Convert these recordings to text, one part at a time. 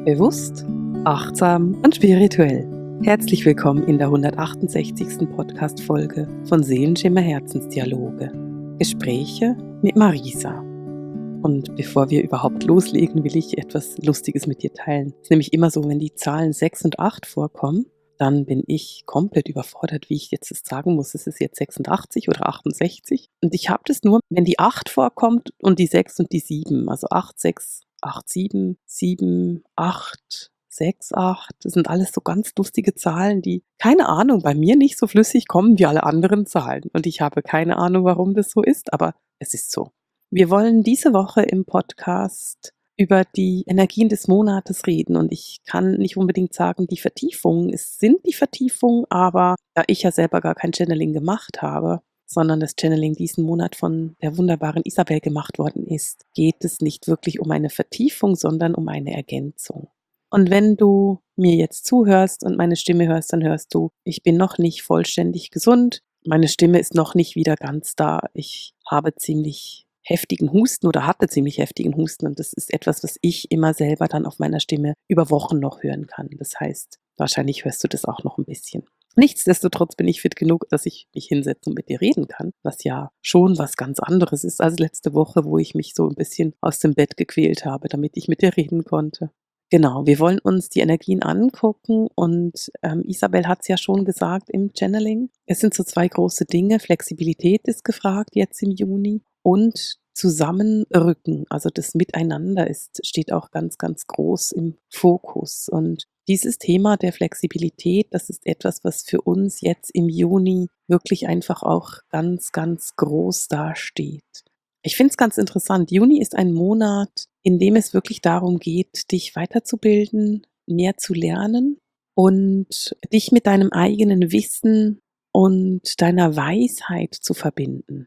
Bewusst, achtsam und spirituell. Herzlich willkommen in der 168. Podcast-Folge von Seelenschimmer Herzensdialoge. Gespräche mit Marisa. Und bevor wir überhaupt loslegen, will ich etwas Lustiges mit dir teilen. Es ist nämlich immer so, wenn die Zahlen 6 und 8 vorkommen, dann bin ich komplett überfordert, wie ich jetzt das sagen muss. Ist es jetzt 86 oder 68? Und ich habe das nur, wenn die 8 vorkommt und die 6 und die 7. Also 8, 6, 8, 7, 7, 8, 6, 8. Das sind alles so ganz lustige Zahlen, die, keine Ahnung, bei mir nicht so flüssig kommen wie alle anderen Zahlen. Und ich habe keine Ahnung, warum das so ist, aber es ist so. Wir wollen diese Woche im Podcast über die Energien des Monates reden und ich kann nicht unbedingt sagen, die Vertiefungen, es sind die Vertiefungen, aber da ich ja selber gar kein Channeling gemacht habe, sondern das Channeling diesen Monat von der wunderbaren Isabel gemacht worden ist, geht es nicht wirklich um eine Vertiefung, sondern um eine Ergänzung. Und wenn du mir jetzt zuhörst und meine Stimme hörst, dann hörst du, ich bin noch nicht vollständig gesund, meine Stimme ist noch nicht wieder ganz da, ich habe ziemlich heftigen Husten oder hatte ziemlich heftigen Husten und das ist etwas, was ich immer selber dann auf meiner Stimme über Wochen noch hören kann. Das heißt, wahrscheinlich hörst du das auch noch ein bisschen. Nichtsdestotrotz bin ich fit genug, dass ich mich hinsetze und mit dir reden kann, was ja schon was ganz anderes ist als letzte Woche, wo ich mich so ein bisschen aus dem Bett gequält habe, damit ich mit dir reden konnte. Genau, wir wollen uns die Energien angucken und Isabel hat es ja schon gesagt im Channeling. Es sind so 2 große Dinge. Flexibilität ist gefragt jetzt im Juni und Zusammenrücken, also das Miteinander steht auch ganz, ganz groß im Fokus. Und dieses Thema der Flexibilität, das ist etwas, was für uns jetzt im Juni wirklich einfach auch ganz, ganz groß dasteht. Ich finde es ganz interessant. Juni ist ein Monat, in dem es wirklich darum geht, dich weiterzubilden, mehr zu lernen und dich mit deinem eigenen Wissen und deiner Weisheit zu verbinden.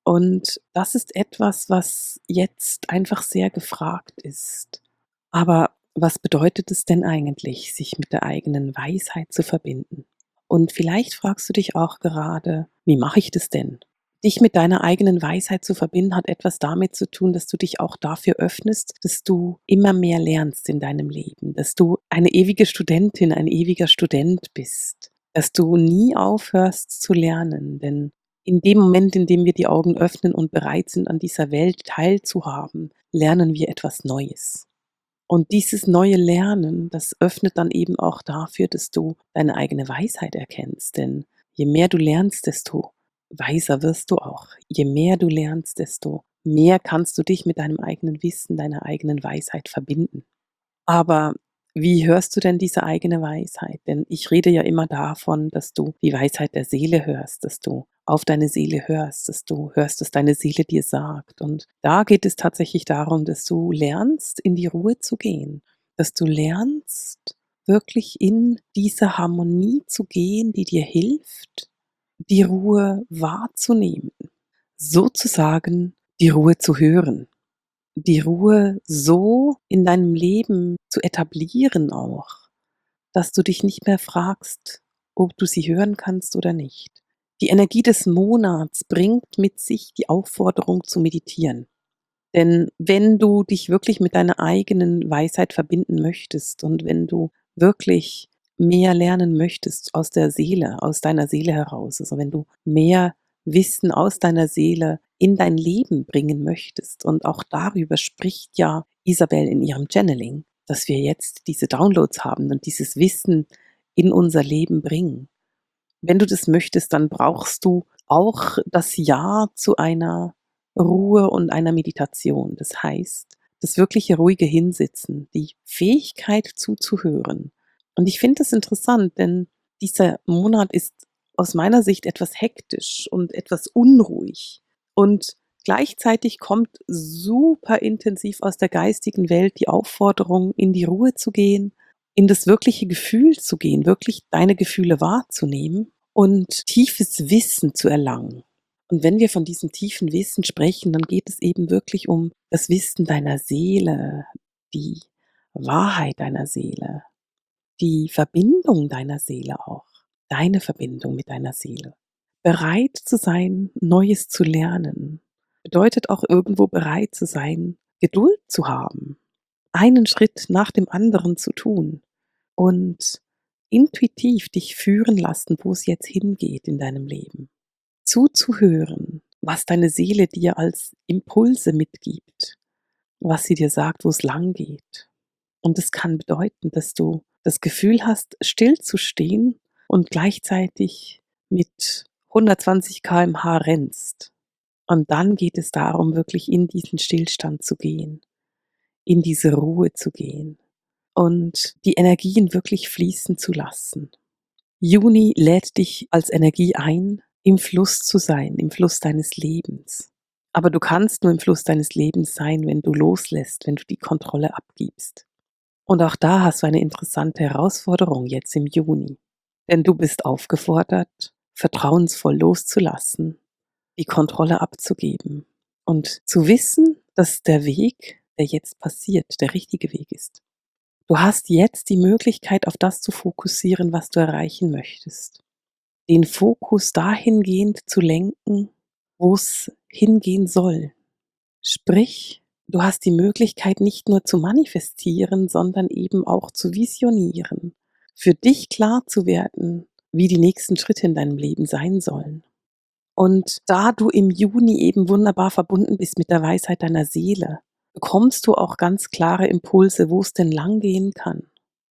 Und das ist etwas, was jetzt einfach sehr gefragt ist. Aber was bedeutet es denn eigentlich, sich mit der eigenen Weisheit zu verbinden? Und vielleicht fragst du dich auch gerade, wie mache ich das denn? Dich mit deiner eigenen Weisheit zu verbinden, hat etwas damit zu tun, dass du dich auch dafür öffnest, dass du immer mehr lernst in deinem Leben, dass du eine ewige Studentin, ein ewiger Student bist, dass du nie aufhörst zu lernen, denn in dem Moment, in dem wir die Augen öffnen und bereit sind, an dieser Welt teilzuhaben, lernen wir etwas Neues. Und dieses neue Lernen, das öffnet dann eben auch dafür, dass du deine eigene Weisheit erkennst. Denn je mehr du lernst, desto weiser wirst du auch. Je mehr du lernst, desto mehr kannst du dich mit deinem eigenen Wissen, deiner eigenen Weisheit verbinden. Aber wie hörst du denn diese eigene Weisheit? Denn ich rede ja immer davon, dass du die Weisheit der Seele hörst, dass du auf deine Seele hörst, dass du hörst, was deine Seele dir sagt. Und da geht es tatsächlich darum, dass du lernst, in die Ruhe zu gehen, dass du lernst, wirklich in diese Harmonie zu gehen, die dir hilft, die Ruhe wahrzunehmen, sozusagen die Ruhe zu hören, die Ruhe so in deinem Leben zu etablieren auch, dass du dich nicht mehr fragst, ob du sie hören kannst oder nicht. Die Energie des Monats bringt mit sich die Aufforderung zu meditieren. Denn wenn du dich wirklich mit deiner eigenen Weisheit verbinden möchtest und wenn du wirklich mehr lernen möchtest aus der Seele, aus deiner Seele heraus, also wenn du mehr Wissen aus deiner Seele in dein Leben bringen möchtest, und auch darüber spricht ja Isabel in ihrem Channeling, dass wir jetzt diese Downloads haben und dieses Wissen in unser Leben bringen. Wenn du das möchtest, dann brauchst du auch das Ja zu einer Ruhe und einer Meditation. Das heißt, das wirkliche ruhige Hinsitzen, die Fähigkeit zuzuhören. Und ich finde das interessant, denn dieser Monat ist aus meiner Sicht etwas hektisch und etwas unruhig. Und gleichzeitig kommt super intensiv aus der geistigen Welt die Aufforderung, in die Ruhe zu gehen, in das wirkliche Gefühl zu gehen, wirklich deine Gefühle wahrzunehmen und tiefes Wissen zu erlangen. Und wenn wir von diesem tiefen Wissen sprechen, dann geht es eben wirklich um das Wissen deiner Seele, die Wahrheit deiner Seele, die Verbindung deiner Seele auch, deine Verbindung mit deiner Seele. Bereit zu sein, Neues zu lernen, bedeutet auch irgendwo bereit zu sein, Geduld zu haben. einen Schritt nach dem anderen zu tun und intuitiv dich führen lassen, wo es jetzt hingeht in deinem Leben. Zuzuhören, was deine Seele dir als Impulse mitgibt, was sie dir sagt, wo es lang geht. Und es kann bedeuten, dass du das Gefühl hast, still zu stehen und gleichzeitig mit 120 km/h rennst. Und dann geht es darum, wirklich in diesen Stillstand zu gehen, in diese Ruhe zu gehen und die Energien wirklich fließen zu lassen. Juni lädt dich als Energie ein, im Fluss zu sein, im Fluss deines Lebens. Aber du kannst nur im Fluss deines Lebens sein, wenn du loslässt, wenn du die Kontrolle abgibst. Und auch da hast du eine interessante Herausforderung jetzt im Juni. Denn du bist aufgefordert, vertrauensvoll loszulassen, die Kontrolle abzugeben und zu wissen, dass der Weg, der jetzt passiert, der richtige Weg ist. Du hast jetzt die Möglichkeit, auf das zu fokussieren, was du erreichen möchtest. Den Fokus dahingehend zu lenken, wo es hingehen soll. Sprich, du hast die Möglichkeit, nicht nur zu manifestieren, sondern eben auch zu visionieren. Für dich klar zu werden, wie die nächsten Schritte in deinem Leben sein sollen. Und da du im Juni eben wunderbar verbunden bist mit der Weisheit deiner Seele, bekommst du auch ganz klare Impulse, wo es denn lang gehen kann.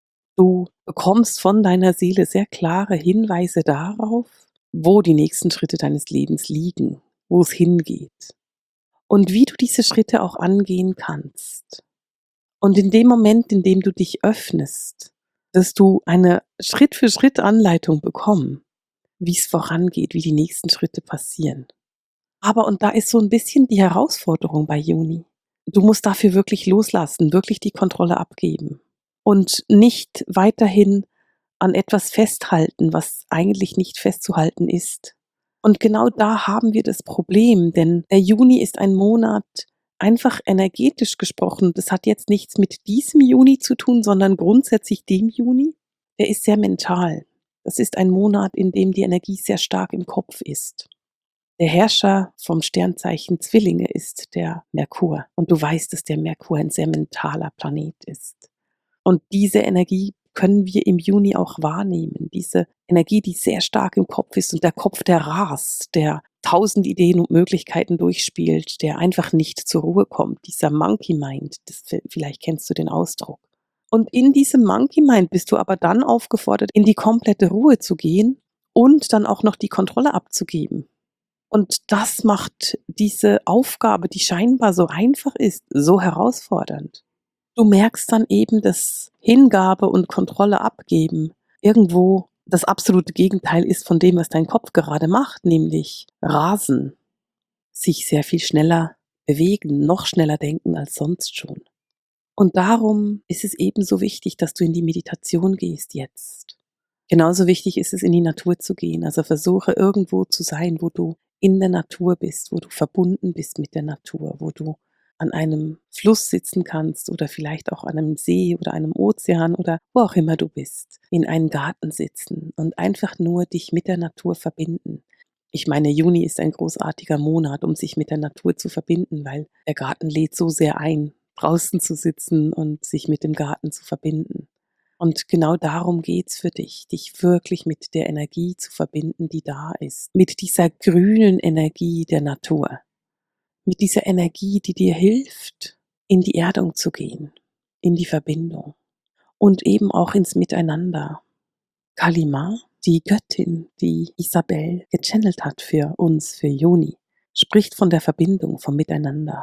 Du bekommst von deiner Seele sehr klare Hinweise darauf, wo die nächsten Schritte deines Lebens liegen, wo es hingeht und wie du diese Schritte auch angehen kannst. Und in dem Moment, in dem du dich öffnest, wirst du eine Schritt-für-Schritt-Anleitung bekommen, wie es vorangeht, wie die nächsten Schritte passieren. Aber und da ist so ein bisschen die Herausforderung bei Juni. Du musst dafür wirklich loslassen, wirklich die Kontrolle abgeben und nicht weiterhin an etwas festhalten, was eigentlich nicht festzuhalten ist. Und genau da haben wir das Problem, denn der Juni ist ein Monat, einfach energetisch gesprochen, das hat jetzt nichts mit diesem Juni zu tun, sondern grundsätzlich dem Juni, der ist sehr mental. Das ist ein Monat, in dem die Energie sehr stark im Kopf ist. Der Herrscher vom Sternzeichen Zwillinge ist der Merkur. Und du weißt, dass der Merkur ein sehr mentaler Planet ist. Und diese Energie können wir im Juni auch wahrnehmen. Diese Energie, die sehr stark im Kopf ist und der Kopf, der rast, der 1000 Ideen und Möglichkeiten durchspielt, der einfach nicht zur Ruhe kommt. Dieser Monkey Mind, vielleicht kennst du den Ausdruck. Und in diesem Monkey Mind bist du aber dann aufgefordert, in die komplette Ruhe zu gehen und dann auch noch die Kontrolle abzugeben. Und das macht diese Aufgabe, die scheinbar so einfach ist, so herausfordernd. Du merkst dann eben, dass Hingabe und Kontrolle abgeben irgendwo das absolute Gegenteil ist von dem, was dein Kopf gerade macht, nämlich rasen, sich sehr viel schneller bewegen, noch schneller denken als sonst schon. Und darum ist es eben so wichtig, dass du in die Meditation gehst jetzt. Genauso wichtig ist es, in die Natur zu gehen. Also versuche irgendwo zu sein, wo du in der Natur bist, wo du verbunden bist mit der Natur, wo du an einem Fluss sitzen kannst oder vielleicht auch an einem See oder einem Ozean oder wo auch immer du bist, in einem Garten sitzen und einfach nur dich mit der Natur verbinden. Ich meine, Juni ist ein großartiger Monat, um sich mit der Natur zu verbinden, weil der Garten lädt so sehr ein, draußen zu sitzen und sich mit dem Garten zu verbinden. Und genau darum geht's für dich, dich wirklich mit der Energie zu verbinden, die da ist, mit dieser grünen Energie der Natur, mit dieser Energie, die dir hilft, in die Erdung zu gehen, in die Verbindung und eben auch ins Miteinander. Kalima, die Göttin, die Isabel gechannelt hat für uns, für Juni, spricht von der Verbindung, vom Miteinander.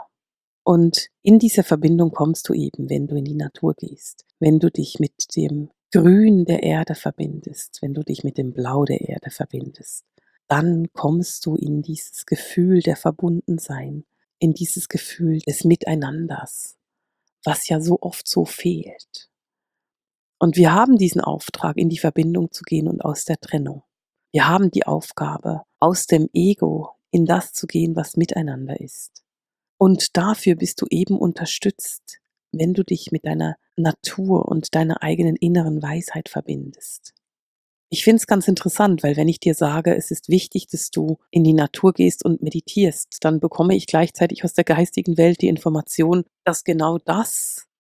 Und in dieser Verbindung kommst du eben, wenn du in die Natur gehst, wenn du dich mit dem Grün der Erde verbindest, wenn du dich mit dem Blau der Erde verbindest, dann kommst du in dieses Gefühl der Verbundensein, in dieses Gefühl des Miteinanders, was ja so oft so fehlt. Und wir haben diesen Auftrag, in die Verbindung zu gehen und aus der Trennung. Wir haben die Aufgabe, aus dem Ego in das zu gehen, was miteinander ist. Und dafür bist du eben unterstützt, wenn du dich mit deiner Natur und deiner eigenen inneren Weisheit verbindest. Ich finde es ganz interessant, weil wenn ich dir sage, es ist wichtig, dass du in die Natur gehst und meditierst, dann bekomme ich gleichzeitig aus der geistigen Welt die Information, dass genau das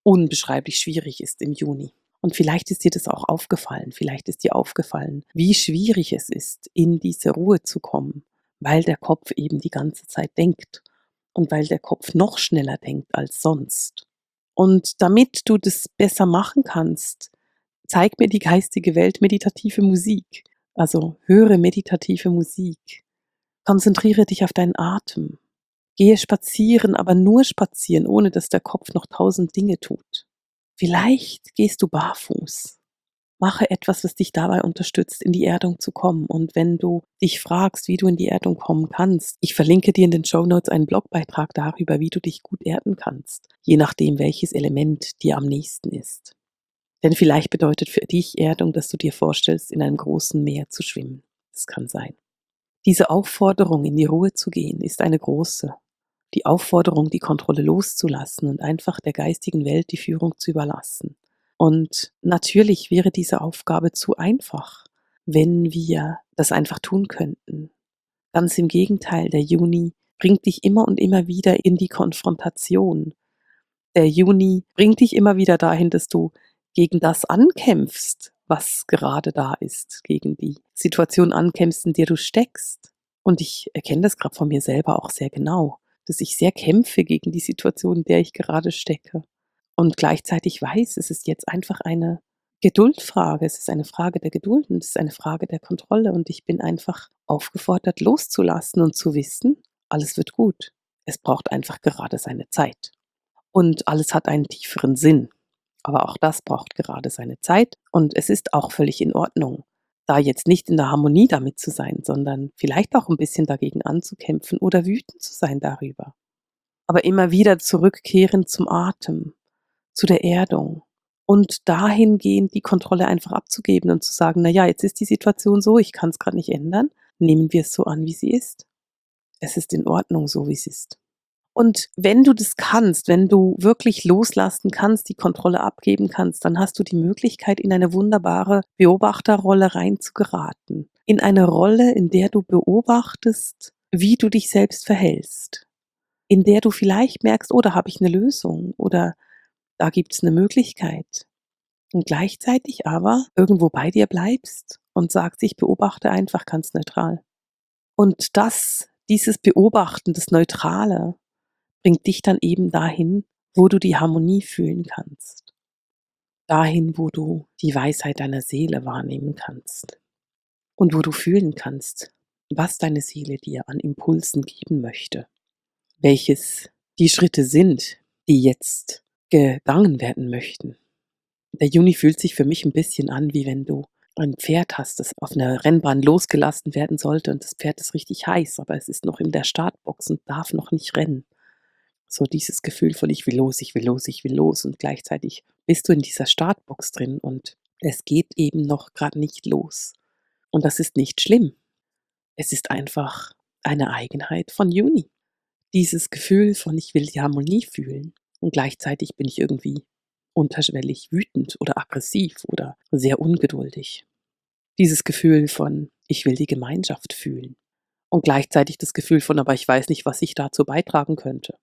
unbeschreiblich schwierig ist im Juni. Und vielleicht ist dir das auch aufgefallen. Vielleicht ist dir aufgefallen, wie schwierig es ist, in diese Ruhe zu kommen, weil der Kopf eben die ganze Zeit denkt und weil der Kopf noch schneller denkt als sonst. Und damit du das besser machen kannst, zeig mir die geistige Welt meditative Musik. Also höre meditative Musik. Konzentriere dich auf deinen Atem. Gehe spazieren, aber nur spazieren, ohne dass der Kopf noch 1000 Dinge tut. Vielleicht gehst du barfuß. Mache etwas, was dich dabei unterstützt, in die Erdung zu kommen. Und wenn du dich fragst, wie du in die Erdung kommen kannst, ich verlinke dir in den Shownotes einen Blogbeitrag darüber, wie du dich gut erden kannst, je nachdem, welches Element dir am nächsten ist. Denn vielleicht bedeutet für dich Erdung, dass du dir vorstellst, in einem großen Meer zu schwimmen. Das kann sein. Diese Aufforderung, in die Ruhe zu gehen, ist eine große. Die Aufforderung, die Kontrolle loszulassen und einfach der geistigen Welt die Führung zu überlassen. Und natürlich wäre diese Aufgabe zu einfach, wenn wir das einfach tun könnten. Ganz im Gegenteil, der Juni bringt dich immer und immer wieder in die Konfrontation. Der Juni bringt dich immer wieder dahin, dass du gegen das ankämpfst, was gerade da ist, gegen die Situation ankämpfst, in der du steckst. Und ich erkenne das gerade von mir selber auch sehr genau, dass ich sehr kämpfe gegen die Situation, in der ich gerade stecke. Und gleichzeitig weiß, es ist jetzt einfach eine Geduldfrage, es ist eine Frage der Geduld und es ist eine Frage der Kontrolle und ich bin einfach aufgefordert, loszulassen und zu wissen, alles wird gut. Es braucht einfach gerade seine Zeit. Und alles hat einen tieferen Sinn. Aber auch das braucht gerade seine Zeit und es ist auch völlig in Ordnung, da jetzt nicht in der Harmonie damit zu sein, sondern vielleicht auch ein bisschen dagegen anzukämpfen oder wütend zu sein darüber. Aber immer wieder zurückkehren zum Atem, zu der Erdung und dahingehend die Kontrolle einfach abzugeben und zu sagen, na ja, jetzt ist die Situation so, ich kann es gerade nicht ändern, nehmen wir es so an, wie sie ist. Es ist in Ordnung, so wie es ist. Und wenn du das kannst, wenn du wirklich loslassen kannst, die Kontrolle abgeben kannst, dann hast du die Möglichkeit, in eine wunderbare Beobachterrolle reinzugeraten. In eine Rolle, in der du beobachtest, wie du dich selbst verhältst. In der du vielleicht merkst, oh, da habe ich eine Lösung oder da gibt es eine Möglichkeit. Und gleichzeitig aber irgendwo bei dir bleibst und sagst, ich beobachte einfach ganz neutral. Und dieses Beobachten, das Neutrale, bringt dich dann eben dahin, wo du die Harmonie fühlen kannst. Dahin, wo du die Weisheit deiner Seele wahrnehmen kannst. Und wo du fühlen kannst, was deine Seele dir an Impulsen geben möchte. Welches die Schritte sind, die jetzt gegangen werden möchten. Der Juni fühlt sich für mich ein bisschen an, wie wenn du ein Pferd hast, das auf einer Rennbahn losgelassen werden sollte und das Pferd ist richtig heiß, aber es ist noch in der Startbox und darf noch nicht rennen. So dieses Gefühl von ich will los, ich will los, ich will los und gleichzeitig bist du in dieser Startbox drin und es geht eben noch gerade nicht los. Und das ist nicht schlimm. Es ist einfach eine Eigenheit von Juni. Dieses Gefühl von ich will die Harmonie fühlen und gleichzeitig bin ich irgendwie unterschwellig wütend oder aggressiv oder sehr ungeduldig. Dieses Gefühl von ich will die Gemeinschaft fühlen und gleichzeitig das Gefühl von aber ich weiß nicht, was ich dazu beitragen könnte.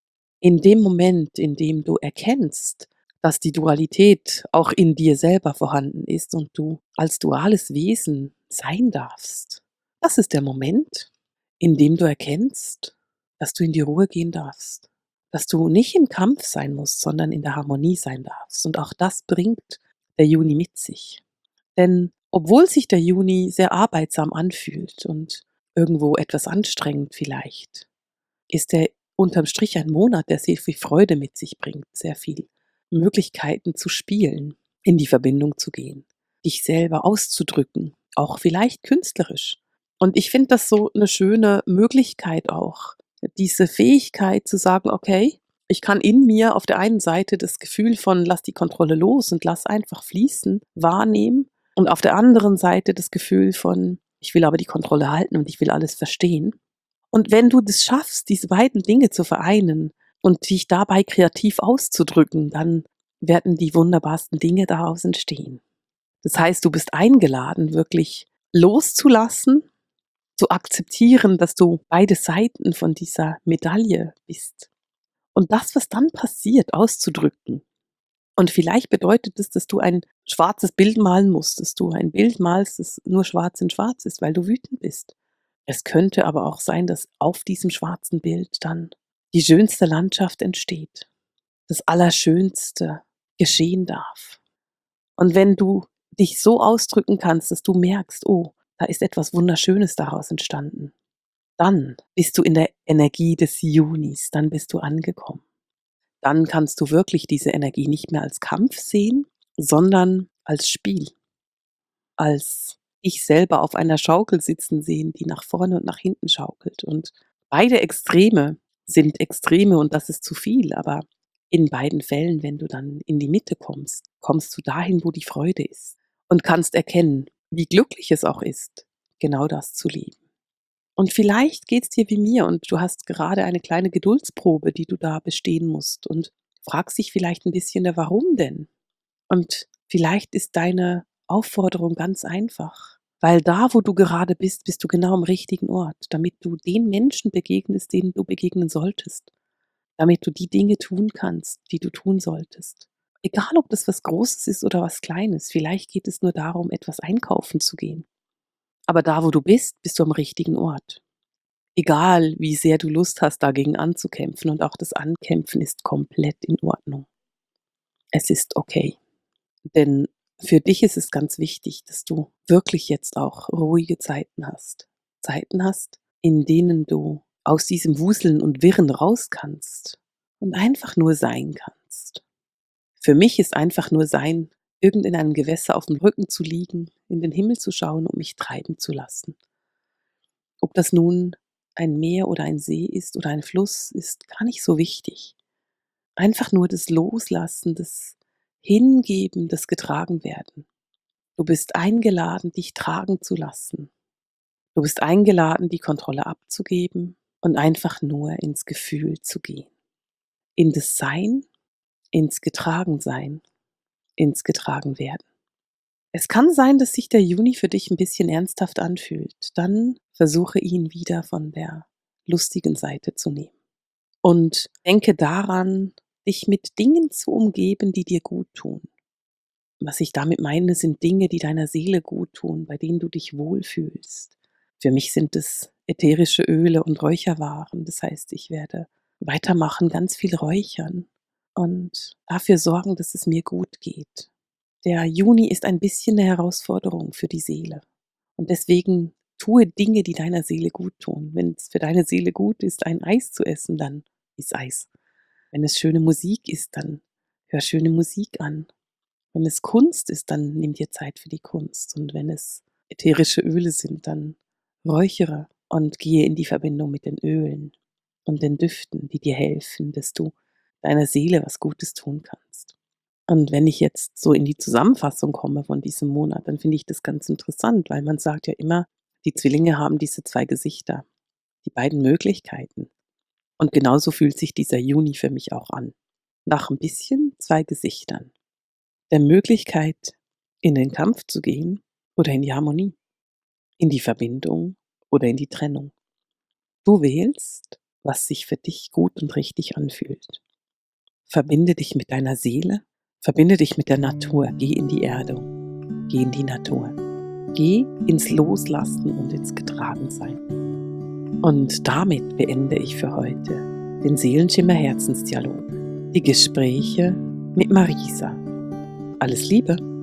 In dem Moment, in dem du erkennst, dass die Dualität auch in dir selber vorhanden ist und du als duales Wesen sein darfst, das ist der Moment, in dem du erkennst, dass du in die Ruhe gehen darfst, dass du nicht im Kampf sein musst, sondern in der Harmonie sein darfst. Und auch das bringt der Juni mit sich. Denn obwohl sich der Juni sehr arbeitsam anfühlt und irgendwo etwas anstrengend vielleicht, ist er unterm Strich ein Monat, der sehr viel Freude mit sich bringt, sehr viel Möglichkeiten zu spielen, in die Verbindung zu gehen, dich selber auszudrücken, auch vielleicht künstlerisch. Und ich finde das so eine schöne Möglichkeit auch, diese Fähigkeit zu sagen, okay, ich kann in mir auf der einen Seite das Gefühl von lass die Kontrolle los und lass einfach fließen, wahrnehmen und auf der anderen Seite das Gefühl von ich will aber die Kontrolle halten und ich will alles verstehen. Und wenn du das schaffst, diese beiden Dinge zu vereinen und dich dabei kreativ auszudrücken, dann werden die wunderbarsten Dinge daraus entstehen. Das heißt, du bist eingeladen, wirklich loszulassen, zu akzeptieren, dass du beide Seiten von dieser Medaille bist. Und das, was dann passiert, auszudrücken. Und vielleicht bedeutet es, dass du ein schwarzes Bild malen musst, dass du ein Bild malst, das nur schwarz in schwarz ist, weil du wütend bist. Es könnte aber auch sein, dass auf diesem schwarzen Bild dann die schönste Landschaft entsteht, das Allerschönste geschehen darf. Und wenn du dich so ausdrücken kannst, dass du merkst, oh, da ist etwas Wunderschönes daraus entstanden, dann bist du in der Energie des Junis, dann bist du angekommen. Dann kannst du wirklich diese Energie nicht mehr als Kampf sehen, sondern als Spiel, als dich selber auf einer Schaukel sitzen sehen, die nach vorne und nach hinten schaukelt. Und beide Extreme sind Extreme und das ist zu viel, aber in beiden Fällen, wenn du dann in die Mitte kommst, kommst du dahin, wo die Freude ist und kannst erkennen, wie glücklich es auch ist, genau das zu leben. Und vielleicht geht es dir wie mir und du hast gerade eine kleine Geduldsprobe, die du da bestehen musst und fragst dich vielleicht ein bisschen, ja, warum denn? Und vielleicht ist deine Aufforderung ganz einfach, weil da, wo du gerade bist, bist du genau am richtigen Ort, damit du den Menschen begegnest, denen du begegnen solltest, damit du die Dinge tun kannst, die du tun solltest. Egal, ob das was Großes ist oder was Kleines, vielleicht geht es nur darum, etwas einkaufen zu gehen. Aber da, wo du bist, bist du am richtigen Ort. Egal, wie sehr du Lust hast, dagegen anzukämpfen, und auch das Ankämpfen ist komplett in Ordnung. Es ist okay. Denn für dich ist es ganz wichtig, dass du wirklich jetzt auch ruhige Zeiten hast. Zeiten hast, in denen du aus diesem Wuseln und Wirren raus kannst und einfach nur sein kannst. Für mich ist einfach nur sein, irgend in einem Gewässer auf dem Rücken zu liegen, in den Himmel zu schauen und mich treiben zu lassen. Ob das nun ein Meer oder ein See ist oder ein Fluss, ist gar nicht so wichtig. Einfach nur das Loslassen, das Hingeben, das Getragenwerden. Du bist eingeladen, dich tragen zu lassen. Du bist eingeladen, die Kontrolle abzugeben und einfach nur ins Gefühl zu gehen. In das Sein, ins Getragensein, ins Getragenwerden. Es kann sein, dass sich der Juni für dich ein bisschen ernsthaft anfühlt. Dann versuche ihn wieder von der lustigen Seite zu nehmen. Und denke daran, dich mit Dingen zu umgeben, die dir gut tun. Was ich damit meine, sind Dinge, die deiner Seele gut tun, bei denen du dich wohlfühlst. Für mich sind es ätherische Öle und Räucherwaren. Das heißt, ich werde weitermachen, ganz viel räuchern und dafür sorgen, dass es mir gut geht. Der Juni ist ein bisschen eine Herausforderung für die Seele. Und deswegen tue Dinge, die deiner Seele gut tun. Wenn es für deine Seele gut ist, ein Eis zu essen, dann iss Eis. Wenn es schöne Musik ist, dann hör schöne Musik an. Wenn es Kunst ist, dann nimm dir Zeit für die Kunst. Und wenn es ätherische Öle sind, dann räuchere und gehe in die Verbindung mit den Ölen und den Düften, die dir helfen, dass du deiner Seele was Gutes tun kannst. Und wenn ich jetzt so in die Zusammenfassung komme von diesem Monat, dann finde ich das ganz interessant, weil man sagt ja immer, die Zwillinge haben diese zwei Gesichter, die beiden Möglichkeiten. Und genauso fühlt sich dieser Juni für mich auch an. Nach ein bisschen zwei Gesichtern. Der Möglichkeit, in den Kampf zu gehen oder in die Harmonie, in die Verbindung oder in die Trennung. Du wählst, was sich für dich gut und richtig anfühlt. Verbinde dich mit deiner Seele, verbinde dich mit der Natur, geh in die Erdung, geh in die Natur, geh ins Loslassen und ins Getragensein. Und damit beende ich für heute den Seelenschimmer Herzensdialog, die Gespräche mit Marisa. Alles Liebe!